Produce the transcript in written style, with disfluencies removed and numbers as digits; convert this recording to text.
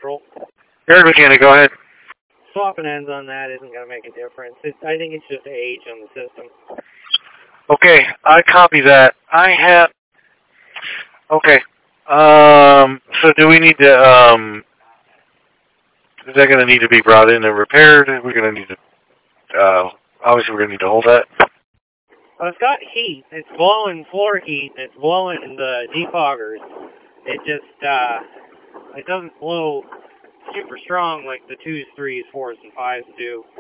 control. Air mechanic, go ahead. Swapping ends on that isn't going to make a difference. I think it's just age on the system. Okay, I copy that. Okay. So do we need to, is that going to need to be brought in and repaired? We're going to need to, obviously we're going to need to hold that. Well, it's got heat. It's blowing floor heat. It's blowing the defoggers. It just, it doesn't blow super strong like the 2s, 3s, 4s, and 5s do.